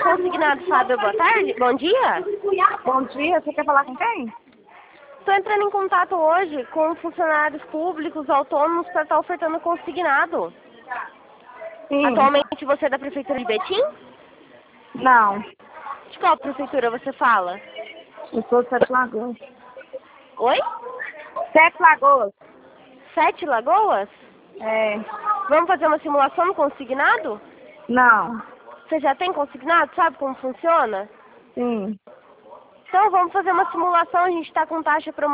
Consignado Fábio, boa tarde. Bom dia. Bom dia, você quer falar com quem? Estou entrando em contato hoje com funcionários públicos autônomos para estar ofertando consignado. Sim. Atualmente você é da Prefeitura de Betim? Não, De qual prefeitura você fala? eu sou de Sete Lagoas. Oi? Sete Lagoas? Sete Lagoas? É. Vamos fazer uma simulação no consignado? Não. Você já tem consignado? Sabe como funciona? Sim. Então vamos fazer uma simulação, a gente está com taxa para